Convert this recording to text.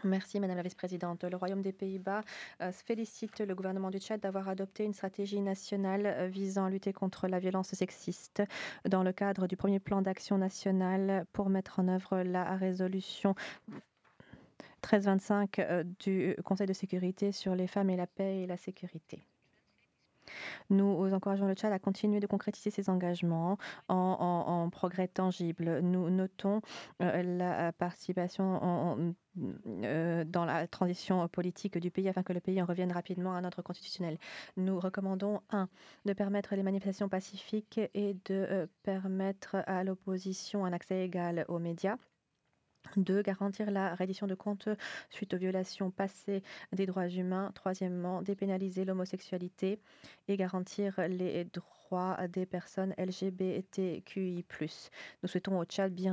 Merci Madame la Vice-présidente. Le Royaume des Pays-Bas félicite le gouvernement du Tchad d'avoir adopté une stratégie nationale visant à lutter contre la violence sexiste dans le cadre du premier plan d'action national pour mettre en œuvre la résolution 1325 du Conseil de sécurité sur les femmes et la paix et la sécurité. Nous encourageons le Tchad à continuer de concrétiser ses engagements en progrès tangibles. Nous notons la participation dans la transition politique du pays afin que le pays en revienne rapidement à un ordre constitutionnel. Nous recommandons, de permettre les manifestations pacifiques et de permettre à l'opposition un accès égal aux médias. 2, garantir la reddition de comptes suite aux violations passées des droits humains. Troisièmement, dépénaliser l'homosexualité et garantir les droits des personnes LGBTQI+. Nous souhaitons au Tchad bien